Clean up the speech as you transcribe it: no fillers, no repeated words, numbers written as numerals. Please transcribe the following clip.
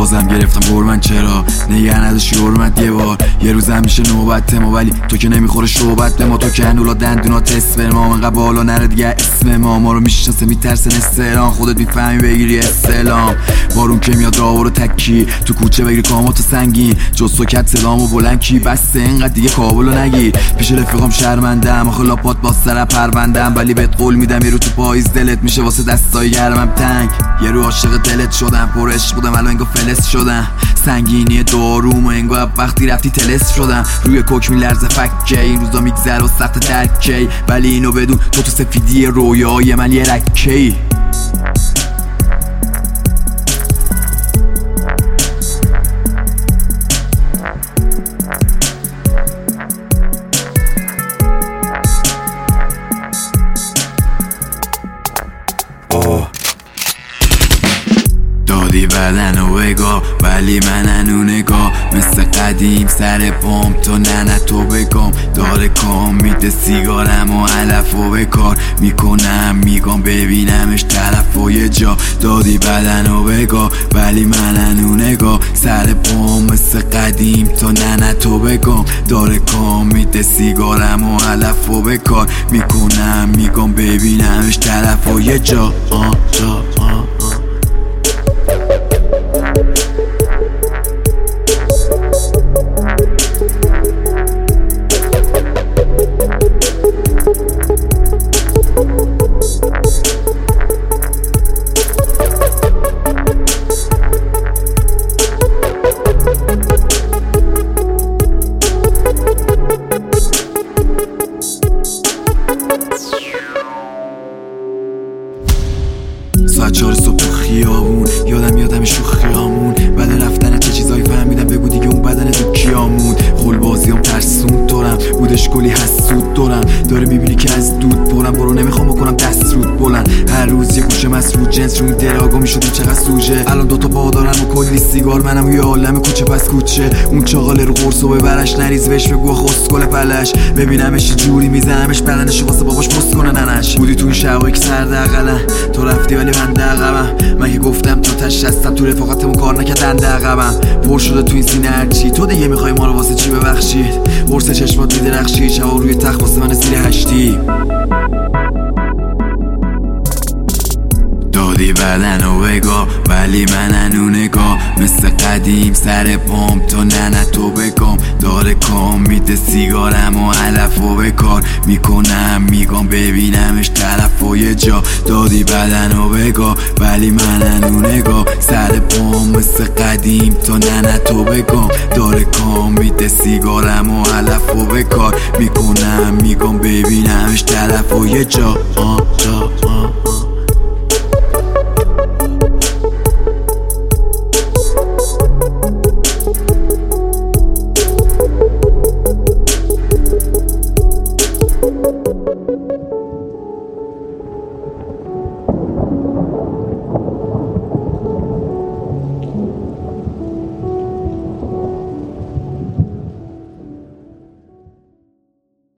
بازم گرفتم برمن چرا نگه نداشتی حرمت یه بار یه روزم میشه نوبت ما ولی تو که نمیخوره شوبت به ما تو که هنولا دندونات اسم ما منقدر بالا نره دیگه اسم ما رو میشناسه میترسن استعلام خودت میفهمی بگیری استعلام بارون که میاد راهو رو تکی تو کوچه بگیری کاماتو سنگین جز سکت صدامو بلند کی بسته اینقدر دیگه کابلو نگیر پیش رفیقام شرمندم آخه لاپات باز سر پروندم ولی بهت قول میدم یه رو تو پاییز دلت میشه واسه دستای گرمم تنگ یه رو عاشق دلت شدم پر عشق بودم الان انگار فلس شدم سنگینی داروم انگار وقتی رفتی تلس شدم روی کوک میلرزه فکه این روزا میگذره و سخت درکی ولی اینو بدون تو سفیدی رویای من یه رکی دادی بدنو بگاه ولی من هنو نگاه مثل قدیم سر پام تو نه تو بگم داره کام میده سیگارم و علفو به کار میکنم میگم ببینمش طرف و یه جا دادی بدنو بگاه ولی من هنو نگاه سر پام مثل قدیم تو نه تو بگم داره کام میده سیگارم و علفو به کار میکنم میگم ببینمش طرف و یه جا ساعت 4 صبح تو خیابون یادم شوخیامون بعد رفتن چه چیزایی فهمیدم بگو دیگه اون بدن تو کیامون خول بازیام ترسون دارم بودش کلی حسود دارم داره میبینی که از دود پرم برو نمیخوام بکنم دست رود بلند هر روز یه گوشه مسعود جنس رو این دراگا میشدیم چقدر سوژه الان دوتا پا دارم و کلی سیگار منم یه عالم کوچه پس کوچه اون چاقاله رو قرص و ببرش نریز بهش بگو خسکل پلش ببینمش جوری میزنمش بدنشو واسه باباش پست کنه ننش بودی تو این شبایی که سرد عقلم تو رفتی ولی من عقبم من که گفتم تا تش هستم تو رفاقتمون کار نکردن عقبم پر شده تو این سینه هرچی تو دیگه میخوای ما رو واسه چی ببخشید قرص چشمات میدرخشی شبا روی تخت واسه من زیر هشتی دادی بدنو بگاه ولی من هنو نگاه مثل قدیم سر پام تو نه تو بگم داره کام میده سیگارم و علفو به کار میکنم میگم ببینمش طرف و یه جا دادی بدنو بگاه ولی من هنو نگاه سر پام مثل قدیم تو نه تو بگم داره کام میده سیگارم و علفو به کار میکنم میگم ببینمش طرف و یه جا